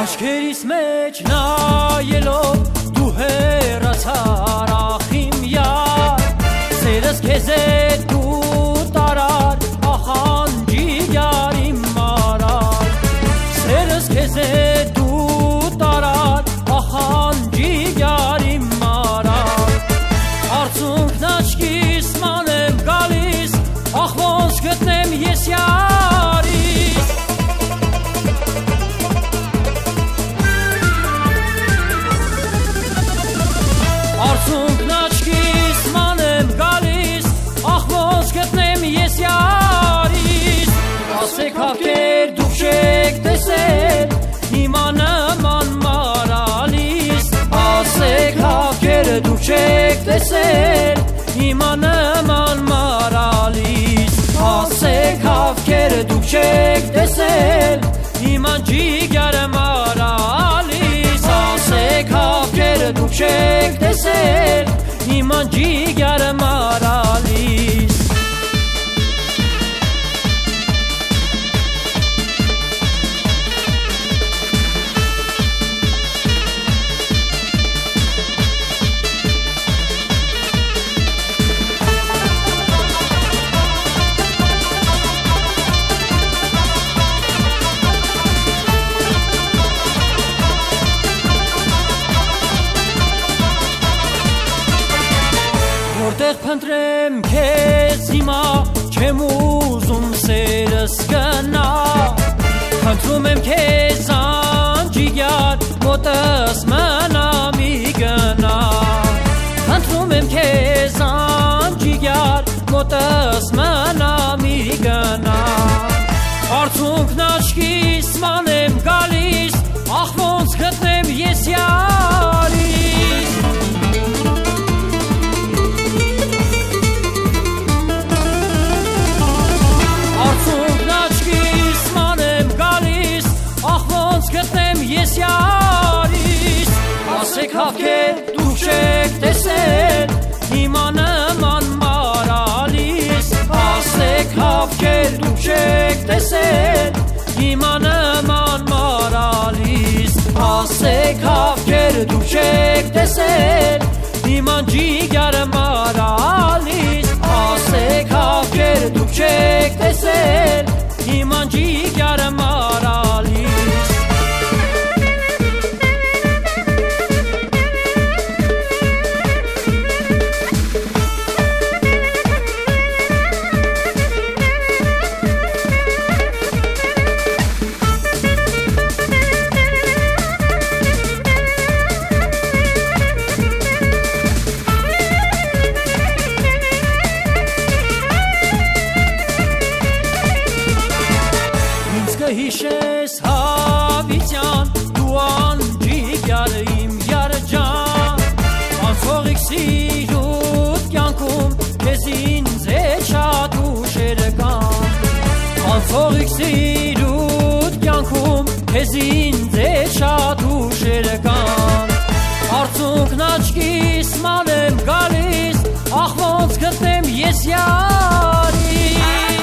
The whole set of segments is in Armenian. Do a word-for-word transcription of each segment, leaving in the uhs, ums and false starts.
Աչքերիս մեջ նայելով դու հեռացար ախիմ յար Սերս քեզ է դու տարար ախանջի յար իմ մարար Սերս քեզ է դու տարար ախանջի յար իմ մարար Արցունքն աչքիս ման եմ գալիս ախ ոնց գտնեմ ես յարիս Արցունքն աչքիս ման եմ գալիս ախ ոնց գտնեմ ես յարիս Ասեք հավքեր դուք չեք տեսել հիմա նման մարալիս Ասեք հավքեր դուք չեք տեսել հիմա նման մարալիս Ասեք հավքեր դուք չեք տեսել հիմա ջիգարը մարալիս Ասեք հավքեր դուք չեք տեսել հիմա ջիգարը մարալիս Որտեղ փնտրեմ քեզ հիմա չեմ ուզում սերս գնա Խնդրում եմ քեզ անջիգար մոտս մնա մի գնա Խնդրում եմ քեզ անջիգար մոտս մնա մի գնա Արցունքն աչքիս ման եմ գալիս ախ ոնց գտնեմ ես յարիս Արցունքն աչքիս ման եմ գալիս ախ ոնց գտնեմ ես յարիս Ասեք հավքեր դուք չեք տեսել հիմա նման մարալիս Ասեք հավքեր դուք չեք տեսել հիմա նման մարալիս Ասեք հավքեր դուք չեք տեսել հիմա ջիգարը մարալիս Ասեք հավքեր դուք չեք տեսել հիմա ջիգարը մարալիս Հիշես հավիտյան դու անջիգարը իմ յարը ջան Անցողիկ սիրուտ կյանքում քեզ ինձ է շատ ուշերը կան Անցողիկ սիրուտ կյանքում քեզ ինձ է շատ ուշերը կան Արցունքն աչքիս ման եմ գալիս ախ ոնց գտնեմ ես յարիս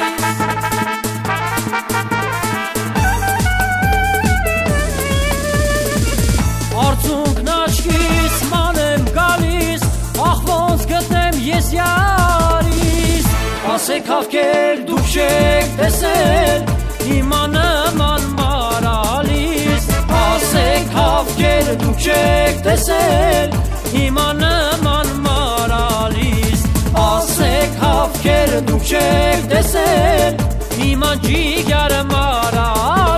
Արցունքն աչքիս ման եմ գալիս ախ ոնց գտնեմ ես յարիս Ասեք հավքեր դուք չեք տեսել հիմա նման մարալիս Ասեք հավքեր դուք չեք տեսել հիմա նման մարալիս Ասեք հավքեր դուք չեք տեսել հիմա ջիգարը մարալիս